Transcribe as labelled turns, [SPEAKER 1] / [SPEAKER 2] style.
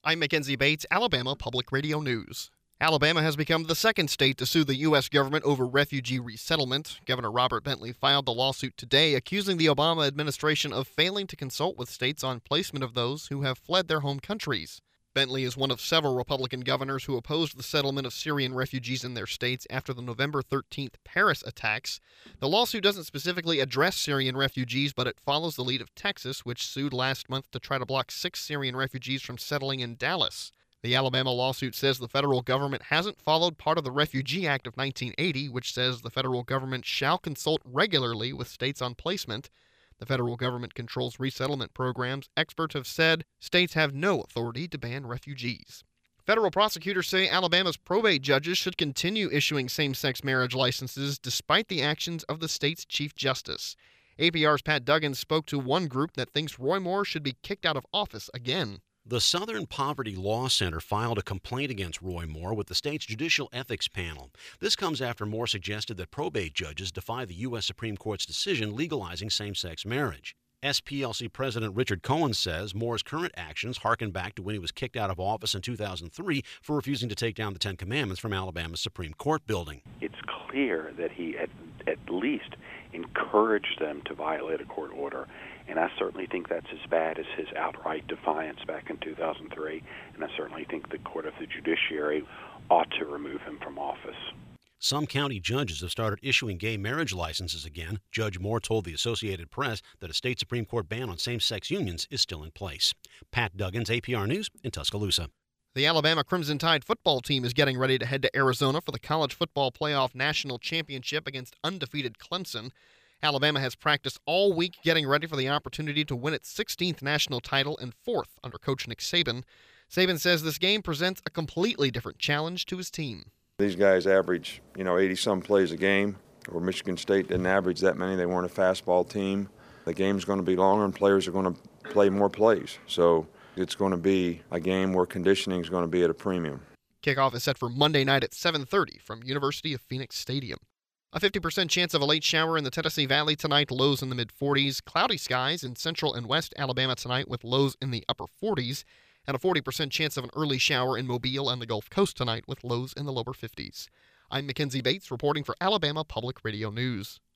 [SPEAKER 1] I'm Mackenzie Bates, Alabama Public Radio News. Alabama has become the second state to sue the U.S. government over refugee resettlement. Governor Robert Bentley filed the lawsuit today, accusing the Obama administration of failing to consult with states on placement of those who have fled their home countries. Bentley is one of several Republican governors who opposed the settlement of Syrian refugees in their states after the November 13th Paris attacks. The lawsuit doesn't specifically address Syrian refugees, but it follows the lead of Texas, which sued last month to try to block 6 Syrian refugees from settling in Dallas. The Alabama lawsuit says the federal government hasn't followed part of the Refugee Act of 1980, which says the federal government shall consult regularly with states on placement. The federal government controls resettlement programs. Experts have said states have no authority to ban refugees. Federal prosecutors say Alabama's probate judges should continue issuing same-sex marriage licenses despite the actions of the state's chief justice. APR's Pat Duggan spoke to one group that thinks Roy Moore should be kicked out of office again.
[SPEAKER 2] The Southern Poverty Law Center filed a complaint against Roy Moore with the state's Judicial Ethics Panel. This comes after Moore suggested that probate judges defy the U.S. Supreme Court's decision legalizing same-sex marriage. SPLC President Richard Cohen says Moore's current actions harken back to when he was kicked out of office in 2003 for refusing to take down the Ten Commandments from Alabama's Supreme Court building.
[SPEAKER 3] It's clear that he at least encouraged them to violate a court order, and I certainly think that's as bad as his outright defiance back in 2003, and I certainly think the Court of the Judiciary ought to remove him from office.
[SPEAKER 2] Some county judges have started issuing gay marriage licenses again. Judge Moore told the Associated Press that a state Supreme Court ban on same-sex unions is still in place. Pat Duggins, APR News in Tuscaloosa.
[SPEAKER 1] The Alabama Crimson Tide football team is getting ready to head to Arizona for the College Football Playoff National Championship against undefeated Clemson. Alabama has practiced all week getting ready for the opportunity to win its 16th national title and 4th under Coach Nick Saban. Saban says this game presents a completely different challenge to his team.
[SPEAKER 4] These guys average, 80-some plays a game, where Michigan State didn't average that many. They weren't a fastball team. The game's going to be longer and players are going to play more plays. So it's going to be a game where conditioning is going to be at a premium.
[SPEAKER 1] Kickoff is set for Monday night at 7:30 from University of Phoenix Stadium. A 50% chance of a late shower in the Tennessee Valley tonight, lows in the mid-40s. Cloudy skies in central and west Alabama tonight with lows in the upper 40s. And a 40% chance of an early shower in Mobile and the Gulf Coast tonight with lows in the lower 50s. I'm Mackenzie Bates reporting for Alabama Public Radio News.